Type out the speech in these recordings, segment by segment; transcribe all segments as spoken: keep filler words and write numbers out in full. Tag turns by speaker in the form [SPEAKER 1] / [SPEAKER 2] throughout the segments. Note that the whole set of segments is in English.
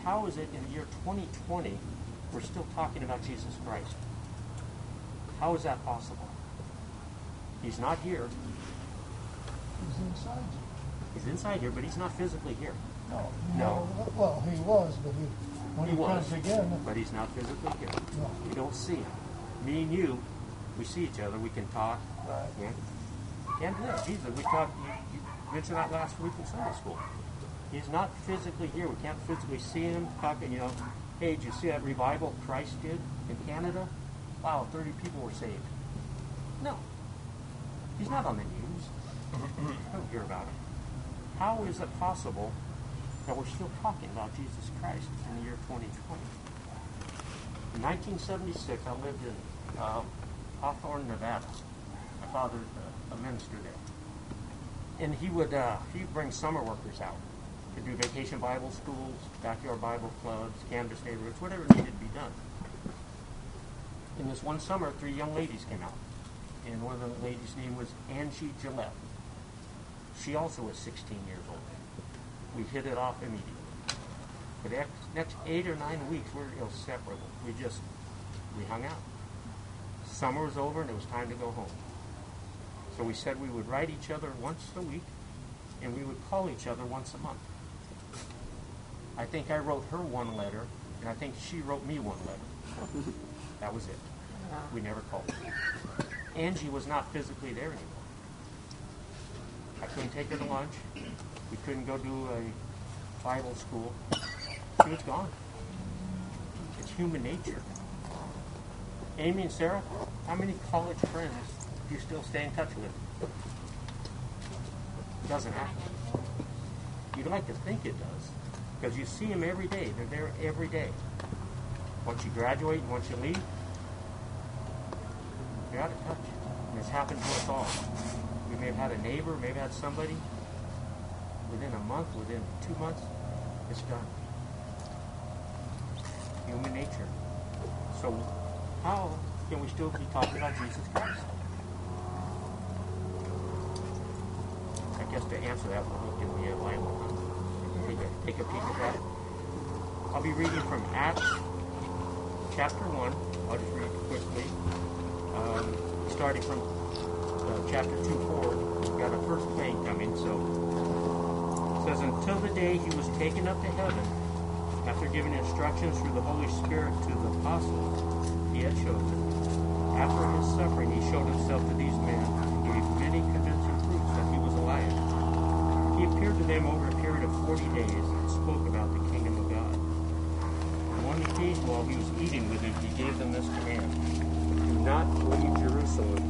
[SPEAKER 1] how is it in the year twenty twenty we're still talking about Jesus Christ? How is that possible? He's not here.
[SPEAKER 2] He's inside you.
[SPEAKER 1] He's inside here, but he's not physically here.
[SPEAKER 2] No.
[SPEAKER 1] No.
[SPEAKER 2] Well, he was, but he, when
[SPEAKER 1] He
[SPEAKER 2] he,
[SPEAKER 1] was,
[SPEAKER 2] comes again,
[SPEAKER 1] but he's not physically here.
[SPEAKER 2] no.
[SPEAKER 1] We don't see him. Me and you, we see each other. We can talk.
[SPEAKER 2] Right.
[SPEAKER 1] Yeah. Can't do that. Jesus, we talked. You, you mentioned that last week in Sunday school. He's not physically here. We can't physically see him talking. You know, hey, did you see that revival Christ did in Canada? Wow, thirty people were saved. No, he's not on the news. I don't hear about it. How is it possible that we're still talking about Jesus Christ in the year twenty twenty? In nineteen seventy-six, I lived in uh, Hawthorne, Nevada. My father's uh, a minister there. And he would uh, he'd bring summer workers out to do vacation Bible schools, backyard Bible clubs, canvas neighborhoods, whatever needed to be done. In this one summer, three young ladies came out. And one of the ladies' name was Angie Gillette. She also was sixteen years old. We hit it off immediately. For the next eight or nine weeks, we were inseparable. We just, we hung out. Summer was over and it was time to go home. So we said we would write each other once a week and we would call each other once a month. I think I wrote her one letter and I think she wrote me one letter. That was it. We never called. Angie was not physically there anymore. I couldn't take her to lunch. We couldn't go do a Bible school. She was gone. It's human nature. Amy and Sarah, how many college friends do you still stay in touch with? It doesn't happen. You'd like to think it does, because you see them every day. They're there every day. Once you graduate and once you leave, you're out of touch. And it's happened to us all. We may have had a neighbor, maybe had somebody. Within a month, within two months, it's done. Human nature. So how can we still be talking about Jesus Christ? I guess to answer that, we'll look in the Bible. Take a, take a peek at that. I'll be reading from Acts chapter one. I'll just read it quickly. Um, starting from uh, chapter two, four. We've got a first plague coming, so it says, until the day he was taken up to heaven, after giving instructions through the Holy Spirit to the apostles he had chosen. After his suffering, he showed himself to these men and gave many convincing proofs that he was alive. He appeared to them over a period of forty days and spoke about the kingdom of God. On one occasion, while he was eating with them, he gave them this command: do not leave Jerusalem,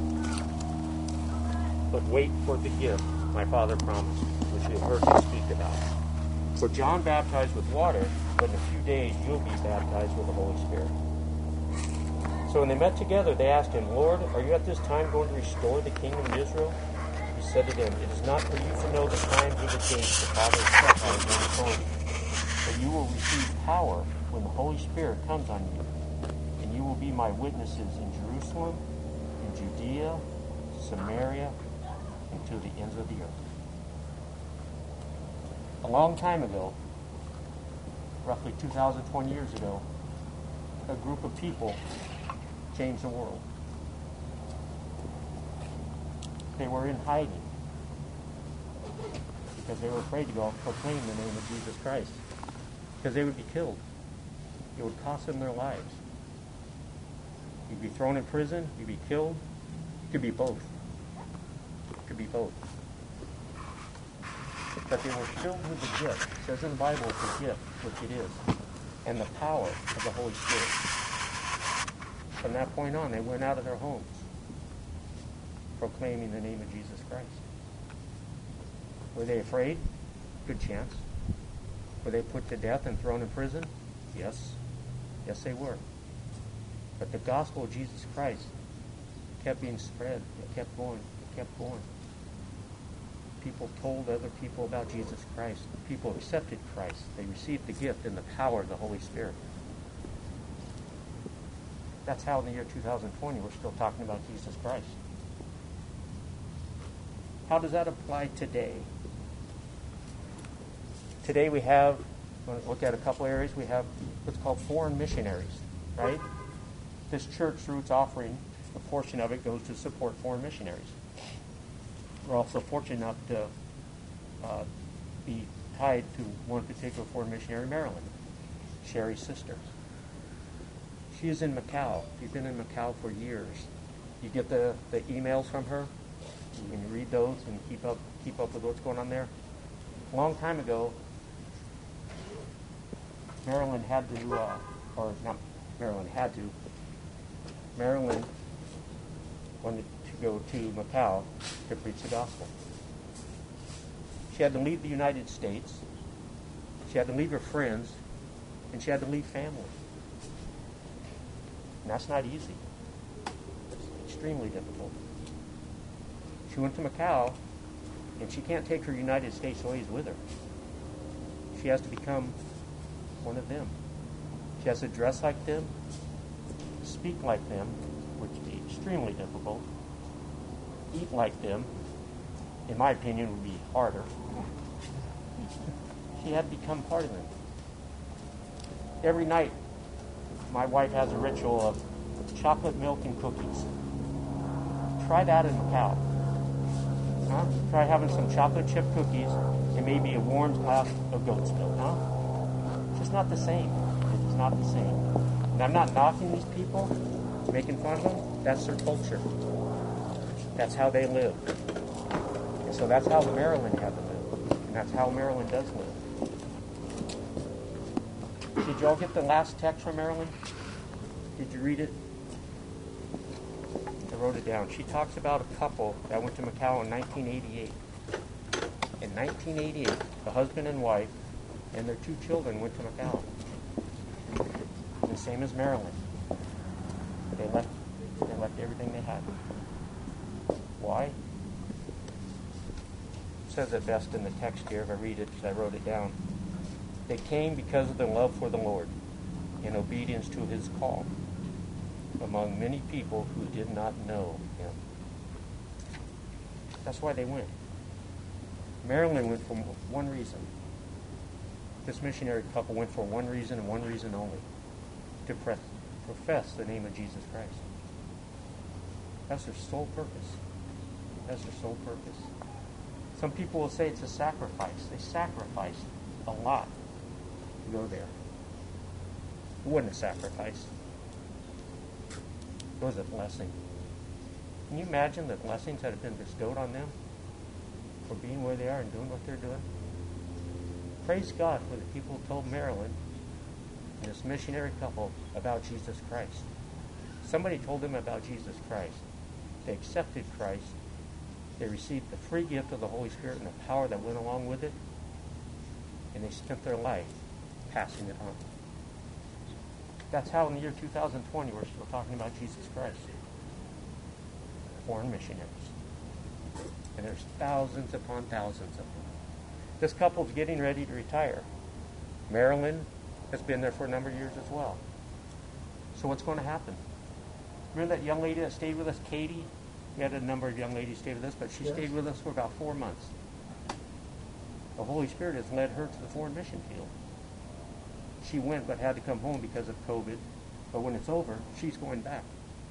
[SPEAKER 1] but wait for the gift my Father promised, which you have heard me speak about. For John baptized with water, but in a few days you'll be baptized with the Holy Spirit. So when they met together, they asked him, Lord, are you at this time going to restore the kingdom of Israel? He said to them, it is not for you to know the times or the dates the Father has set on his own authority, but you will receive power when the Holy Spirit comes on you, and you will be my witnesses in Jerusalem, in Judea, Samaria, and to the ends of the earth. A long time ago, roughly two thousand twenty years ago, a group of people changed the world. They were in hiding because they were afraid to go proclaim the name of Jesus Christ, because they would be killed. It would cost them their lives. You'd be thrown in prison, you'd be killed. It could be both. It could be both. But they were filled with the gift. It says in the Bible it's a gift, which it is, and the power of the Holy Spirit. From that point on, they went out of their homes proclaiming the name of Jesus Christ. Were they afraid? Good chance. Were they put to death and thrown in prison? Yes. Yes, they were. But the gospel of Jesus Christ kept being spread. It kept going. It kept going. People told other people about Jesus Christ. People accepted Christ. They received the gift and the power of the Holy Spirit. That's how in the year two thousand twenty we're still talking about Jesus Christ. How does that apply today? Today we have Want to look at a couple areas? We have what's called foreign missionaries, right? This church, through its offering, a portion of it goes to support foreign missionaries. We're also fortunate enough to uh, be tied to one particular foreign missionary, Marilyn, Sherry's sister. She is in Macau. She's been in Macau for years. You get the, the emails from her. You can read those and keep up keep up with what's going on there. A long time ago, Marilyn had to, uh, or not Marilyn had to, Marilyn wanted to go to Macau to preach the gospel. She had to leave the United States. She had to leave her friends, and she had to leave family. And that's not easy. It's extremely difficult. She went to Macau, and she can't take her United States ways with her. She has to become one of them. She has to dress like them, speak like them, which would be extremely difficult, eat like them, in my opinion, would be harder. She had to become part of them. Every night, my wife has a ritual of chocolate milk and cookies. Try that in Macau. Huh? Try having some chocolate chip cookies and maybe a warm glass of goat's milk, huh? It's just not the same. It's not the same. And I'm not knocking these people, making fun of them. That's their culture. That's how they live. And so that's how Marilyn had to live. And that's how Marilyn does live. Did you all get the last text from Marilyn? Did you read it? I wrote it down. She talks about a couple that went to Macau in nineteen eighty-eight. In nineteen eighty-eight, the husband and wife and their two children went to Macau. The same as Marilyn. They left, they left everything they had. Why? It says it best in the text here if I read it because I wrote it down. They came because of their love for the Lord in obedience to his call among many people who did not know him. That's why they went. Marilyn went for one reason. This missionary couple went for one reason and one reason only. To pre- profess the name of Jesus Christ. That's their sole purpose. That's their sole purpose. Some people will say it's a sacrifice. They sacrificed a lot to go there. It wasn't a sacrifice. It was a blessing. Can you imagine the blessings that have been bestowed on them for being where they are and doing what they're doing? Praise God for the people who told Marilyn and this missionary couple about Jesus Christ. Somebody told them about Jesus Christ. They accepted Christ. They received the free gift of the Holy Spirit and the power that went along with it. And they spent their life passing it on. That's how in the year two thousand twenty we're still talking about Jesus Christ. Foreign missionaries. And there's thousands upon thousands of them. This couple's getting ready to retire. Marilyn has been there for a number of years as well. So what's going to happen? Remember that young lady that stayed with us, Katie? We had a number of young ladies stay with us, but she
[SPEAKER 2] Yes.
[SPEAKER 1] stayed with us for about four months. The Holy Spirit has led her to the foreign mission field. She went but had to come home because of COVID. But when it's over, she's going back.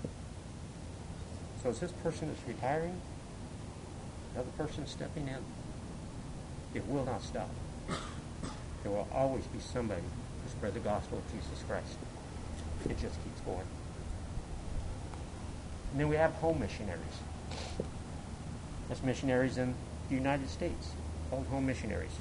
[SPEAKER 1] So as this person is retiring, another person stepping in. It will not stop. There will always be somebody to spread the gospel of Jesus Christ. It just keeps going. And then we have home missionaries. That's missionaries in the United States, called home missionaries.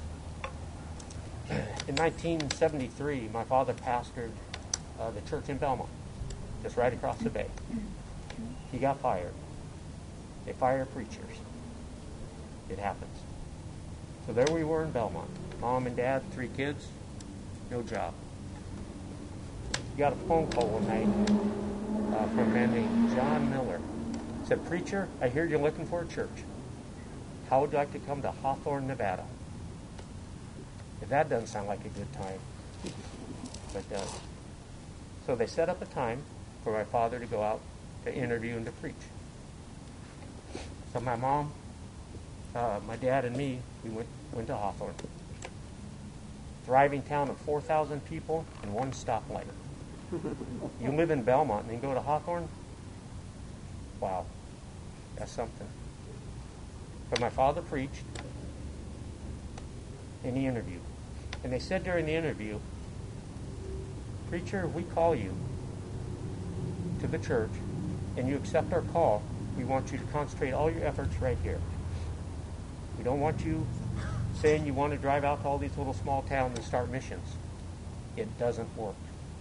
[SPEAKER 1] In nineteen seventy-three, my father pastored uh, the church in Belmont, just right across the bay. He got fired. They fire preachers. It happens. So there we were in Belmont. Mom and dad, three kids, no job. He got a phone call one night uh, from a man named John Miller. He said, "Preacher, I hear you're looking for a church. How would you like to come to Hawthorne, Nevada?" If that doesn't sound like a good time, but it does. So they set up a time for my father to go out to interview and to preach. So my mom, uh, my dad, and me, we went went to Hawthorne. thriving town of four thousand people and one stoplight. You live in Belmont and then go to Hawthorne? Wow, that's something. But my father preached in the interview. And they said during the interview, "Preacher, we call you to the church and you accept our call. We want you to concentrate all your efforts right here. We don't want you saying you want to drive out to all these little small towns and start missions. It doesn't work."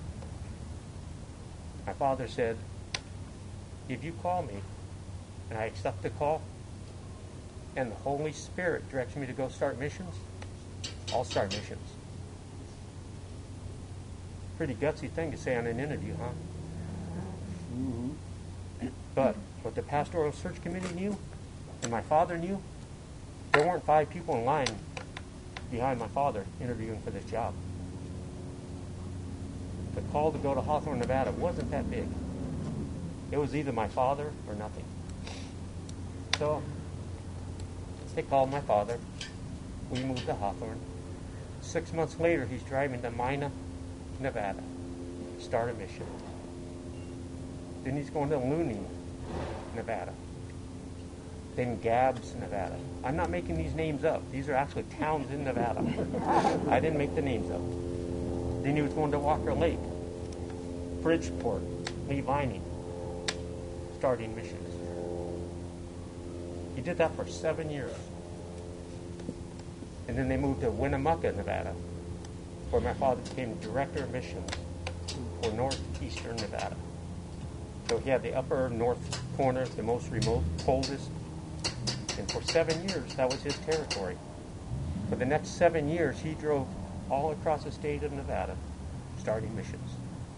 [SPEAKER 1] My father said, "If you call me and I accept the call and the Holy Spirit directs me to go start missions, I'll start missions." Pretty gutsy thing to say on an interview, huh? Mm-hmm. But what the pastoral search committee knew and my father knew, there weren't five people in line behind my father interviewing for this job. The call to go to Hawthorne, Nevada wasn't that big. It was either my father or nothing. So they called my father. We moved to Hawthorne. Six months later, he's driving to Mina, Nevada, start a mission. Then he's going to Looney, Nevada. Then Gabbs, Nevada. I'm not making these names up. These are actually towns in Nevada. I didn't make the names up. Then he was going to Walker Lake, Bridgeport, Lee Vining, starting missions. He did that for seven years. And then they moved to Winnemucca, Nevada, where my father became director of missions for northeastern Nevada. So he had the upper north corner, the most remote, coldest. And for seven years, that was his territory. For the next seven years, he drove all across the state of Nevada, starting missions.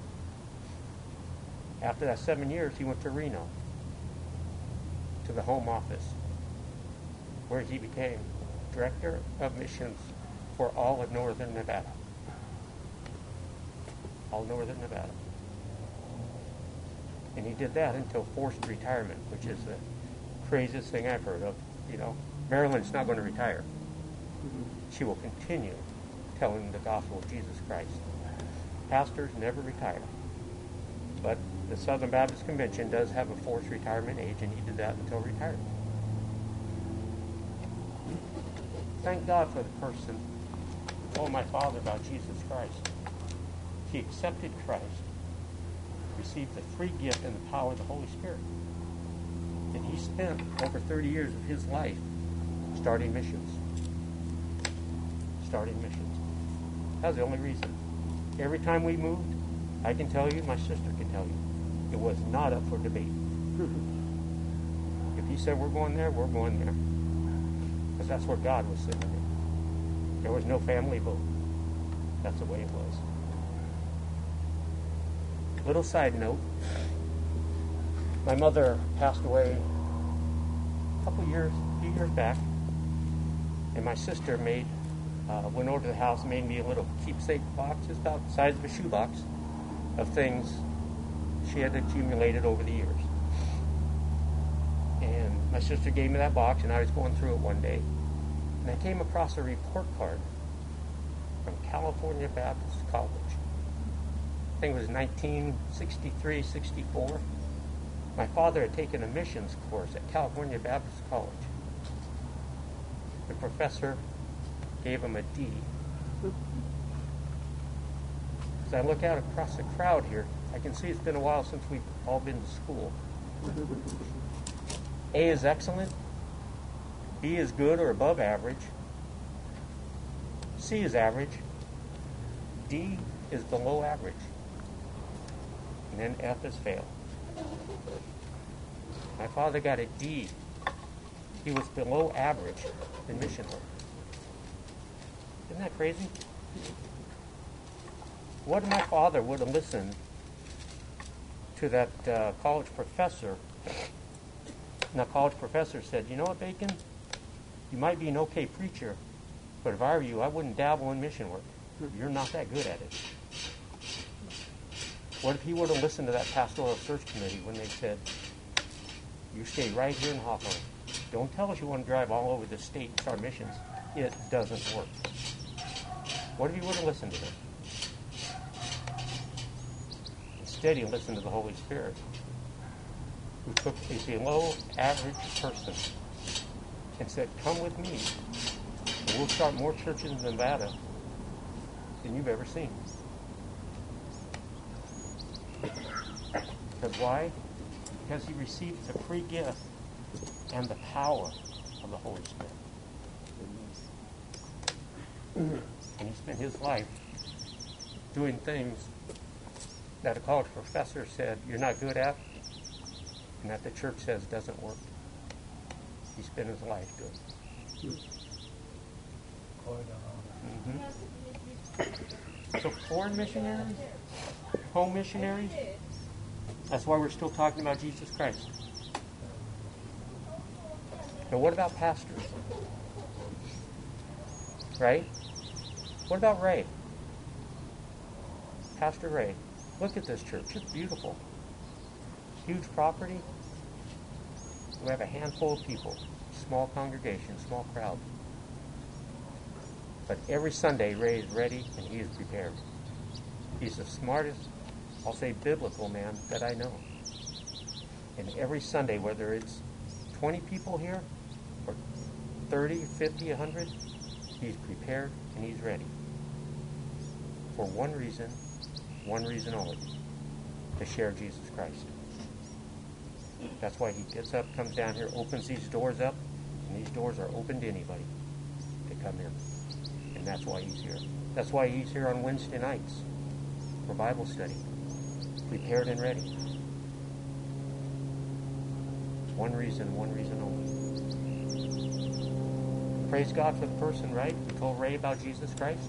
[SPEAKER 1] After that seven years, he went to Reno, to the home office, where he became director of missions for all of northern Nevada. All northern Nevada. And he did that until forced retirement, which is the craziest thing I've heard of. You know, Marilyn's not going to retire. She will continue telling the gospel of Jesus Christ. Pastors never retire. But the Southern Baptist Convention does have a forced retirement age, and he did that until retirement. Thank God for the person who told my father about Jesus Christ. He accepted Christ, received the free gift and the power of the Holy Spirit. And he spent over thirty years of his life starting missions. Starting missions. That was the only reason. Every time we moved, I can tell you, my sister can tell you, it was not up for debate. If he said we're going there, we're going there. Because that's where God was sitting in. There was no family vote. That's the way it was. Little side note. My mother passed away a couple years, a few years back. And my sister made, uh, went over to the house and made me a little keepsake box, just about the size of a shoebox, of things she had accumulated over the years. And my sister gave me that box, and I was going through it one day. And I came across a report card from California Baptist College. I think it was nineteen sixty-three, sixty-four. My father had taken a missions course at California Baptist College. The professor gave him a D. As I look out across the crowd here, I can see it's been a while since we've all been to school. A is excellent. B is good or above average. C is average. D is below average. And then F is fail. My father got a D. He was below average in mission work. Isn't that crazy? What if my father would have listened to that uh, college professor? And the college professor said, "You know what, Bacon? You might be an okay preacher, but if I were you, I wouldn't dabble in mission work. You're not that good at it." What if he would have listened to that pastoral search committee when they said, "You stay right here in Hawthorne. Don't tell us you want to drive all over the state and start missions. It doesn't work." What if he wouldn't listen to them? Instead, he listened to the Holy Spirit, who took a low, average person and said, come with me, and we'll start more churches in Nevada than you've ever seen. Because why? Because he received the free gift and the power of the Holy Spirit. And he spent his life doing things that a college professor said you're not good at, and that the church says doesn't work. He spent his life doing it. Mm-hmm. So foreign missionaries, home missionaries, that's why we're still talking about Jesus Christ. Now what about pastors? Right? What about Ray? Pastor Ray. Look at this church. It's beautiful. Huge property. We have a handful of people. Small congregation, small crowd. But every Sunday, Ray is ready and he is prepared. He's the smartest, I'll say biblical man that I know. And every Sunday, whether it's twenty people here, or thirty, fifty, one hundred, he's prepared and he's ready. For one reason, one reason only, to share Jesus Christ. That's why he gets up, comes down here, opens these doors up, and these doors are open to anybody to come in. And that's why he's here. That's why he's here on Wednesday nights for Bible study, prepared and ready. One reason, one reason only. Praise God for the person, right? He told Ray about Jesus Christ.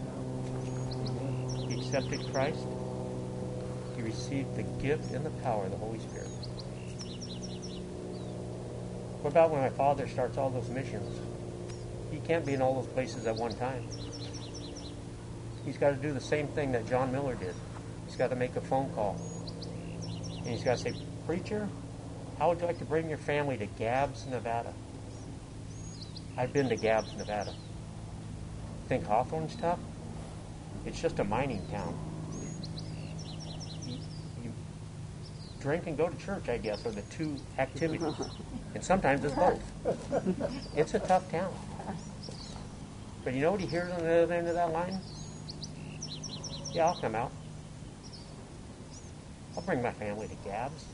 [SPEAKER 1] He accepted Christ. He received the gift and the power of the Holy Spirit. What about when my father starts all those missions? He can't be in all those places at one time. He's got to do the same thing that John Miller did. He's got to make a phone call. And he's got to say, preacher, how would you like to bring your family to Gabbs, Nevada? I've been to Gabbs, Nevada. Think Hawthorne's tough? It's just a mining town. You, you drink and go to church, I guess, are the two activities. And sometimes it's both. It's a tough town. But you know what he hears on the other end of that line? Yeah, I'll come out. I'll bring my family to Gabbs.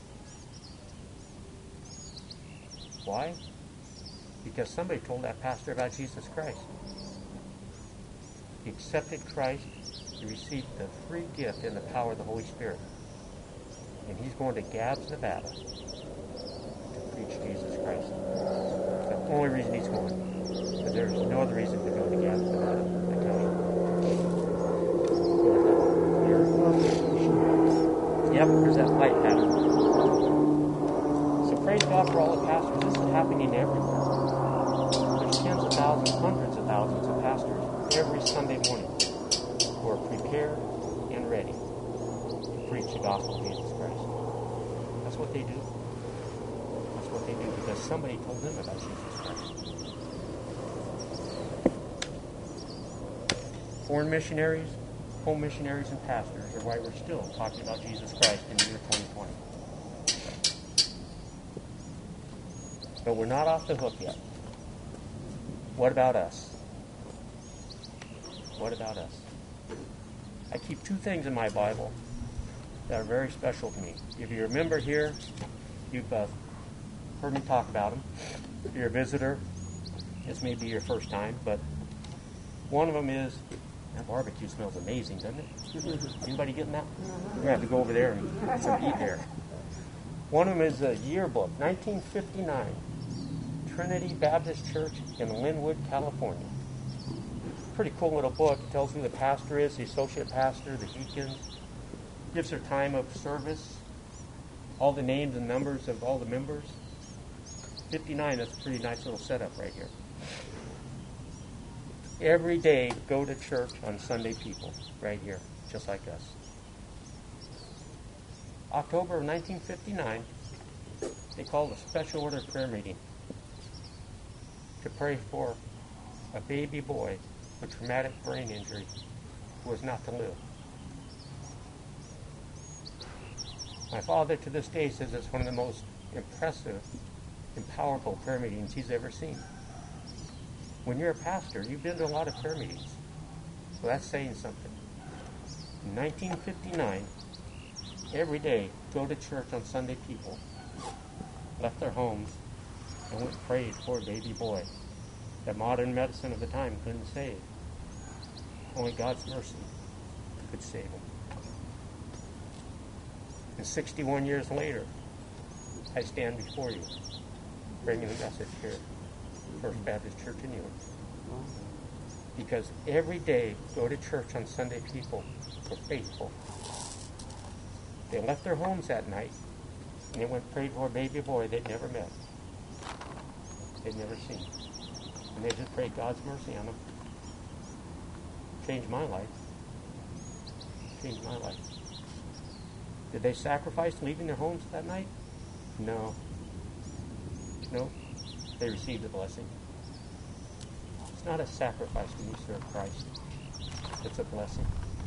[SPEAKER 1] Why? Because somebody told that pastor about Jesus Christ. He accepted Christ. He received the free gift and the power of the Holy Spirit. And he's going to Gabbs, Nevada to preach Jesus Christ. That's the only reason he's going. But there's no other reason to go to Gabbs, Nevada, I tell you. Yep, there's that light pattern. So praise God for all the pastors. This is happening everywhere. There's tens of thousands, hundreds of thousands of pastors every Sunday morning who are prepared and ready to preach the gospel of Jesus Christ. That's what they do. That's what they do because somebody told them about Jesus Christ. Foreign missionaries, home missionaries, and pastors are why we're still talking about Jesus Christ in the year twenty twenty. But we're not off the hook yet. What about us? What about us? I keep two things in my Bible that are very special to me. If you remember here, you've uh, heard me talk about them. If you're a visitor, this may be your first time, but one of them is, that barbecue smells amazing, doesn't it? Anybody getting that? We're going to have to go over there and get some eat there. One of them is a yearbook, nineteen fifty-nine, Trinity Baptist Church in Linwood, California. Pretty cool little book. It tells who the pastor is, the associate pastor, the deacons. Gives their time of service, all the names and numbers of all the members. fifty-nine, that's a pretty nice little setup right here. Every day, go to church on Sunday, people, right here, just like us. October of nineteen fifty-nine, they called a special order prayer meeting to pray for a baby boy with traumatic brain injury was not to live. My father to this day says it's one of the most impressive and powerful prayer meetings he's ever seen. When you're a pastor, you've been to a lot of prayer meetings. Well, that's saying something. In nineteen fifty-nine, every day, go to church on Sunday people left their homes and went and prayed for a baby boy that modern medicine of the time couldn't save. Only God's mercy could save him. And sixty-one years later, I stand before you, bringing the message here, First Baptist Church in Newark. Because every day, go to church on Sunday people were faithful. They left their homes that night, and they went and prayed for a baby boy they'd never met. They'd never seen. And they just prayed God's mercy on them. Changed my life. Changed my life. Did they sacrifice leaving their homes that night? No. No. They received a blessing. It's not a sacrifice when you serve Christ. It's a blessing.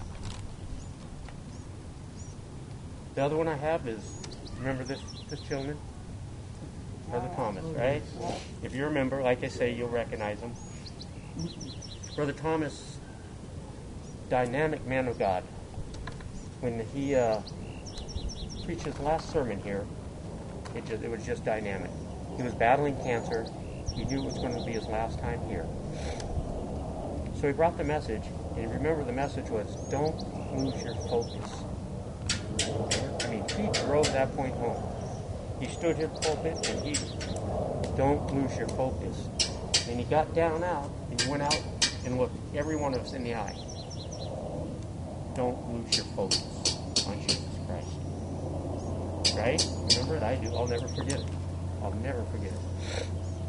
[SPEAKER 1] The other one I have is, remember this, this gentleman? Brother Thomas, right? If you remember, like I say, you'll recognize him. Brother Thomas, dynamic man of God. When he uh, preached his last sermon here, it, just, it was just dynamic. He was battling cancer. He knew it was going to be his last time here. So he brought the message, and remember the message was, don't lose your focus. I mean, he drove that point home. He stood in the pulpit, and he, don't lose your focus. And he got down out, and he went out and looked every one of us in the eye. Don't lose your focus on Jesus Christ. Right? Remember it? I do. I'll never forget it. I'll never forget it.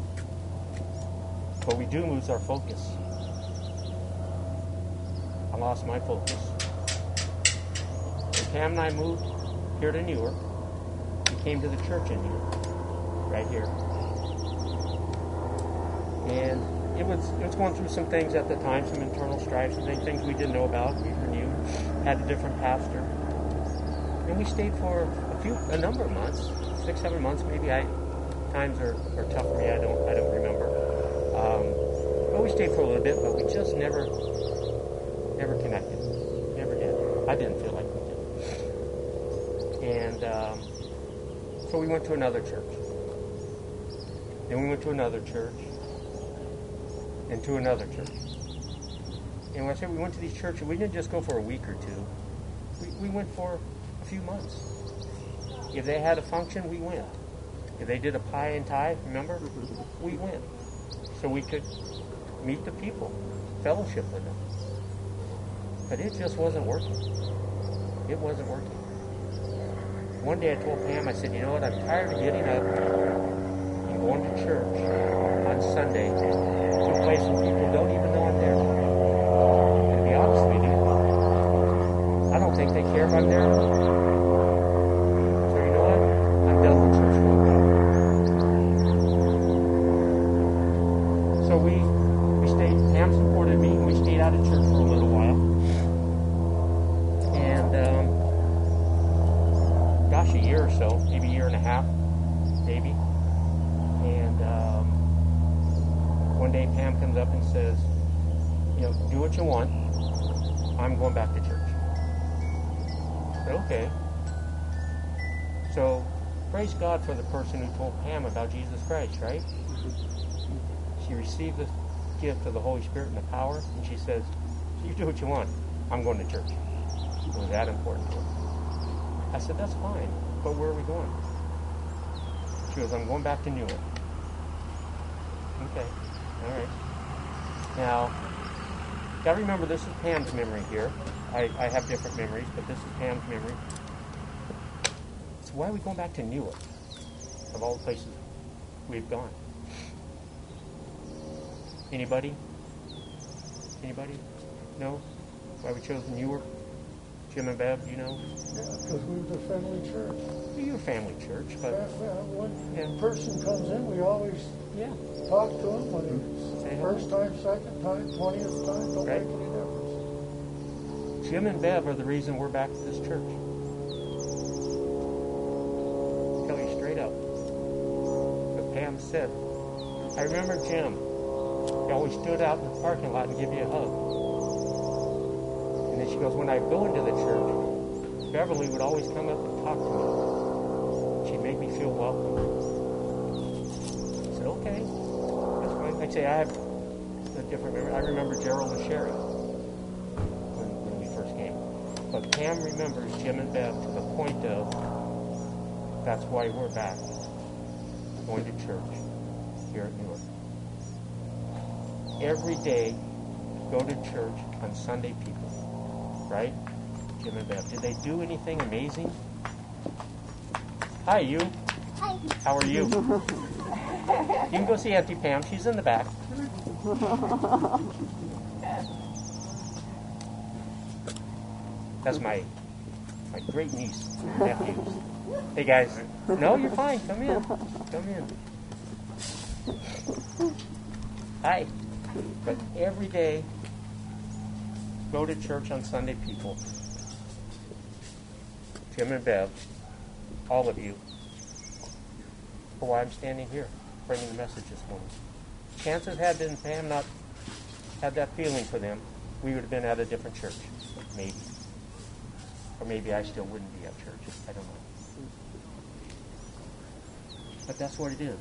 [SPEAKER 1] But we do lose our focus. I lost my focus. When Pam and I moved here to Newark, we came to the church in Newark, right here. And it was it was going through some things at the time, some internal strife, some things we didn't know about. We were new, had a different pastor. And we stayed for a few, a number of months, six, seven months maybe. I times are, are tough for me. I don't I don't remember. Um, but we stayed for a little bit, but we just never never connected. Never did. I didn't feel like we did. And um, so we went to another church. Then we went to another church. And to another church. And when I say we went to these churches, we didn't just go for a week or two. We, we went for a few months. If they had a function, we went. If they did a pie and tie, remember? We went. So we could meet the people, fellowship with them. But it just wasn't working. It wasn't working. One day I told Pam, I said, you know what, I'm tired of getting up and going to church on Sunday to a place where people don't even know I'm there. And to be honest with you, I don't think they care if I'm there. So you know what? I'm done with church for a while. So we, we stayed, Pam supported me, and we stayed out of church for a little while. And, um, gosh, a year or so, maybe a year and a half, maybe. And um, one day Pam comes up and says, you know, do what you want. I'm going back to church. I said, okay. So, praise God for the person who told Pam about Jesus Christ, right? She received the gift of the Holy Spirit and the power, and she says, you do what you want. I'm going to church. It was that important to her. I said, that's fine, but where are we going? She goes, I'm going back to Newark. Okay, all right. Now, gotta remember, this is Pam's memory here. I, I have different memories, but this is Pam's memory. So why are we going back to Newark, of all the places we've gone? Anybody? Anybody? No? Why we chose Newark Jim and Bev, you know?
[SPEAKER 2] Yeah, because we were the friendly church.
[SPEAKER 1] You're a family church, but...
[SPEAKER 2] Yeah, yeah, when
[SPEAKER 1] Yeah.
[SPEAKER 2] a person comes in, we always
[SPEAKER 1] Yeah.
[SPEAKER 2] talk to them, whether it's
[SPEAKER 1] Say
[SPEAKER 2] first time, second time, twentieth time, don't
[SPEAKER 1] Right.
[SPEAKER 2] make any difference.
[SPEAKER 1] Jim and Bev are the reason we're back at this church. Tell you straight up. But Pam said, I remember Jim. He always stood out in the parking lot and give you a hug. And then she goes, when I go into the church, Beverly would always come up and talk to me. She'd make me feel welcome. I said, okay, that's fine. I'd say I have a different memory. I remember Gerald and Sherry when, when we first came. But Pam remembers Jim and Bev to the point of, that's why we're back, going to church here at Newark. Every day, go to church on Sunday, people. Right? Jim and Bev. Did they do anything amazing? Hi, you.
[SPEAKER 3] Hi.
[SPEAKER 1] How are you? You can go see Auntie Pam. She's in the back. That's my my great niece, nephews. Hey guys. No, you're fine. Come in. Come in. Hi. But every day, go to church on Sunday, people. Jim and Bev, all of you, for why I'm standing here, bringing the message this morning. Chances had been Pam not had that feeling for them, we would have been at a different church, maybe. Or maybe I still wouldn't be at church. I don't know. But that's what it is.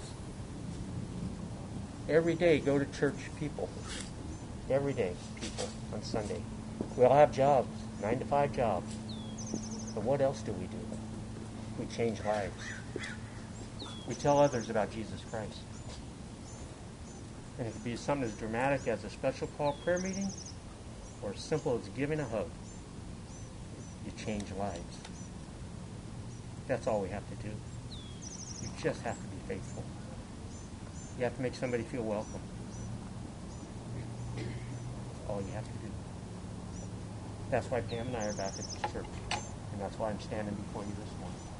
[SPEAKER 1] Every day, go to church, people. Every day, people, on Sunday. We all have jobs, nine to five jobs. But what else do we do? We change lives. We tell others about Jesus Christ. And it could be something as dramatic as a special call prayer meeting, or as simple as giving a hug. You change lives. That's all we have to do. You just have to be faithful. You have to make somebody feel welcome. That's all you have to do. That's why Pam and I are back at this church. And that's why I'm standing before you this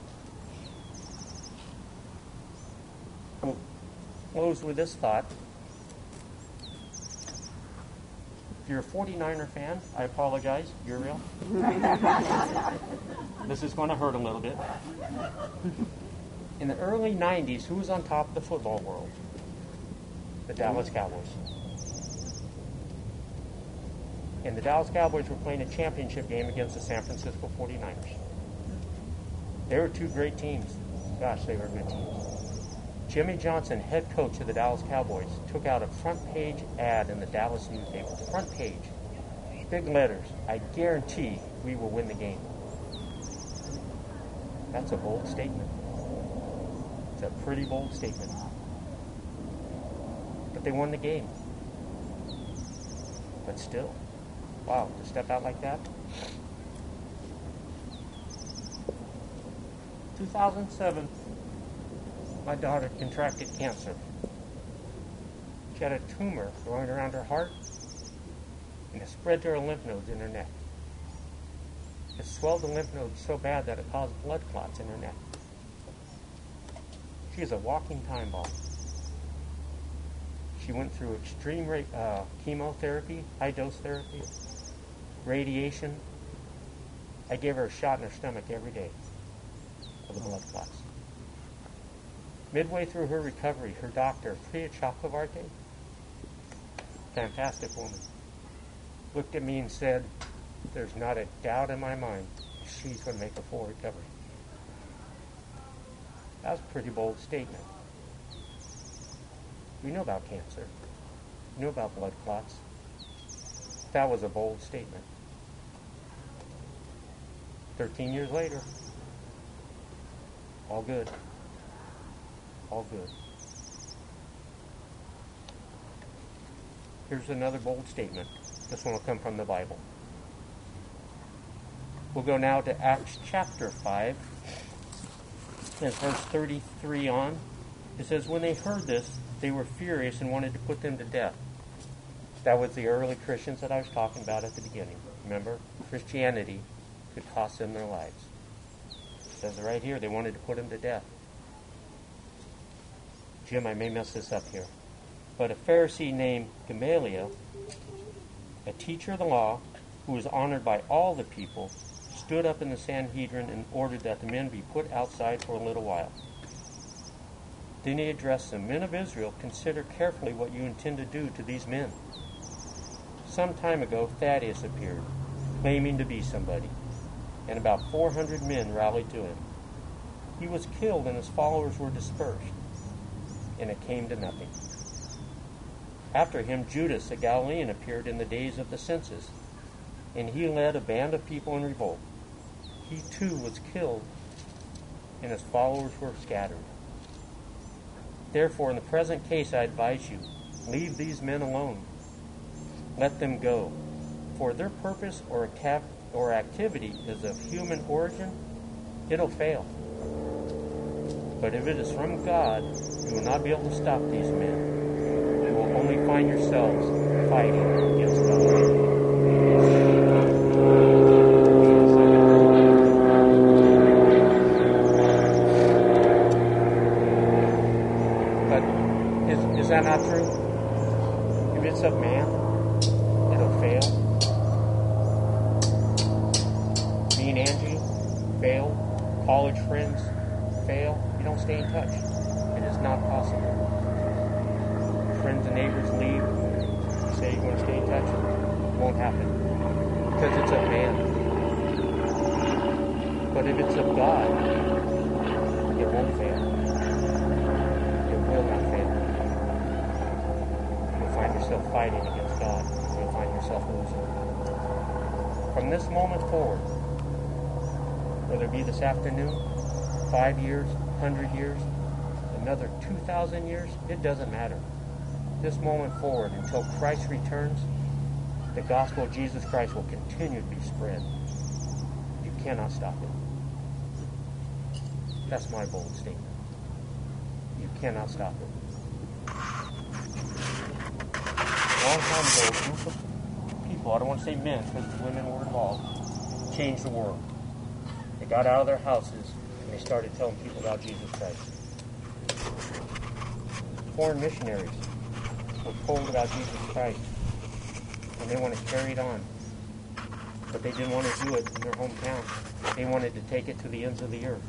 [SPEAKER 1] morning. We'll close with this thought. If you're a forty-niner fan, I apologize. You're real. This is going to hurt a little bit. In the early nineties, who was on top of the football world? The Dallas Cowboys. And the Dallas Cowboys were playing a championship game against the San Francisco forty-niners. They were two great teams. Gosh, they were good teams. Jimmy Johnson, head coach of the Dallas Cowboys, took out a front page ad in the Dallas newspaper. Front page. Big letters. I guarantee we will win the game. That's a bold statement. It's a pretty bold statement. But they won the game. But still, wow, to step out like that. two thousand seven, my daughter contracted cancer. She had a tumor growing around her heart, and it spread to her lymph nodes in her neck. It swelled the lymph nodes so bad that it caused blood clots in her neck. She is a walking time bomb. She went through extreme uh, chemotherapy, high-dose therapy, radiation. I gave her a shot in her stomach every day for the blood clots. Midway through her recovery, her doctor, Priya Chakravarty, fantastic woman, looked at me and said, there's not a doubt in my mind she's going to make a full recovery. That was a pretty bold statement. We know about cancer. We know about blood clots. That was a bold statement. Thirteen years later, all good. All good. Here's another bold statement. This one will come from the Bible. We'll go now to Acts chapter five, and verse thirty-three on. It says, when they heard this, they were furious and wanted to put them to death. That was the early Christians that I was talking about at the beginning. Remember? Christianity could cost them their lives. It says right here, they wanted to put him to death. Jim, I may mess this up here. But a Pharisee named Gamaliel, a teacher of the law, who was honored by all the people, stood up in the Sanhedrin and ordered that the men be put outside for a little while. Then he addressed them, "Men of Israel, consider carefully what you intend to do to these men." Some time ago, Thaddeus appeared, claiming to be somebody, and about four hundred men rallied to him. He was killed and his followers were dispersed, and it came to nothing. After him, Judas, a Galilean, appeared in the days of the census, and he led a band of people in revolt. He too was killed, and his followers were scattered. Therefore, in the present case, I advise you, leave these men alone. Let them go. For their purpose or, cap- or activity is of human origin, it'll fail. But if it is from God, you will not be able to stop these men. You will only find yourselves fighting against God. Is that not true? If it's of man, it'll fail. Me and Angie fail. College friends fail. You don't stay in touch. It is not possible. Friends and neighbors leave. You say you're going to stay in touch. It won't happen. Because it's of man. But if it's of God, it won't fail. It will not fail. Find yourself fighting against God, you'll find yourself losing. From this moment forward, whether it be this afternoon, five years, hundred years, another two thousand years, it doesn't matter. This moment forward, until Christ returns, the gospel of Jesus Christ will continue to be spread. You cannot stop it. That's my bold statement. You cannot stop it. Long time ago, a group of people, I don't want to say men because women were involved, changed the world. They got out of their houses and they started telling people about Jesus Christ. Foreign missionaries were told about Jesus Christ and they wanted to carry it on. But they didn't want to do it in their hometown. They wanted to take it to the ends of the earth.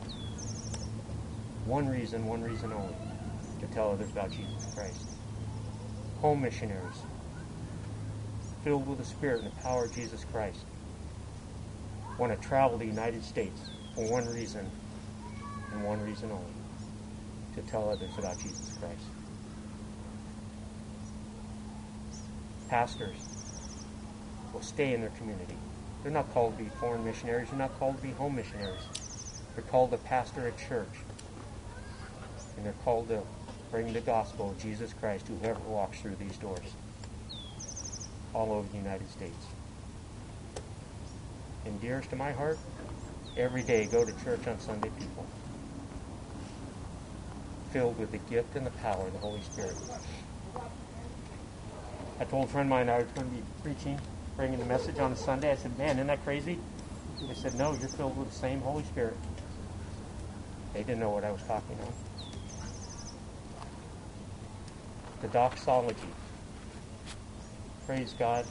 [SPEAKER 1] One reason, one reason only, to tell others about Jesus Christ. Home missionaries, filled with the Spirit and the power of Jesus Christ, want to travel to the United States for one reason and one reason only, to tell others about Jesus Christ. Pastors will stay in their community. They're not called to be foreign missionaries. They're not called to be home missionaries. They're called to pastor a church. And they're called to bring the gospel of Jesus Christ to whoever walks through these doors all over the United States. And dearest to my heart, every day go to church on Sunday, people, filled with the gift and the power of the Holy Spirit. I told a friend of mine I was going to be preaching, bringing the message on a Sunday. I said, man, isn't that crazy? They said, no, you're filled with the same Holy Spirit. They didn't know what I was talking about. The doxology. Praise God.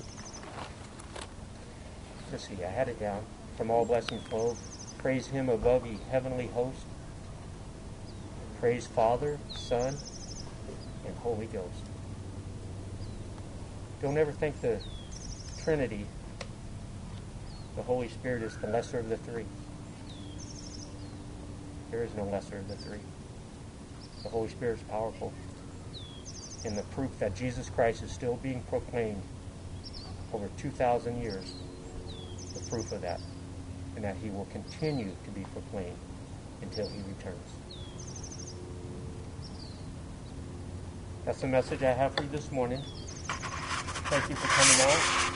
[SPEAKER 1] Let's see, I had it down. From all blessings flow. Praise Him above ye heavenly host. Praise Father, Son, and Holy Ghost. Don't ever think the Trinity, the Holy Spirit, is the lesser of the three. There is no lesser of the three. The Holy Spirit is powerful. And the proof that Jesus Christ is still being proclaimed over two thousand years, the proof of that, and that He will continue to be proclaimed until He returns. That's the message I have for you this morning. Thank you for coming out.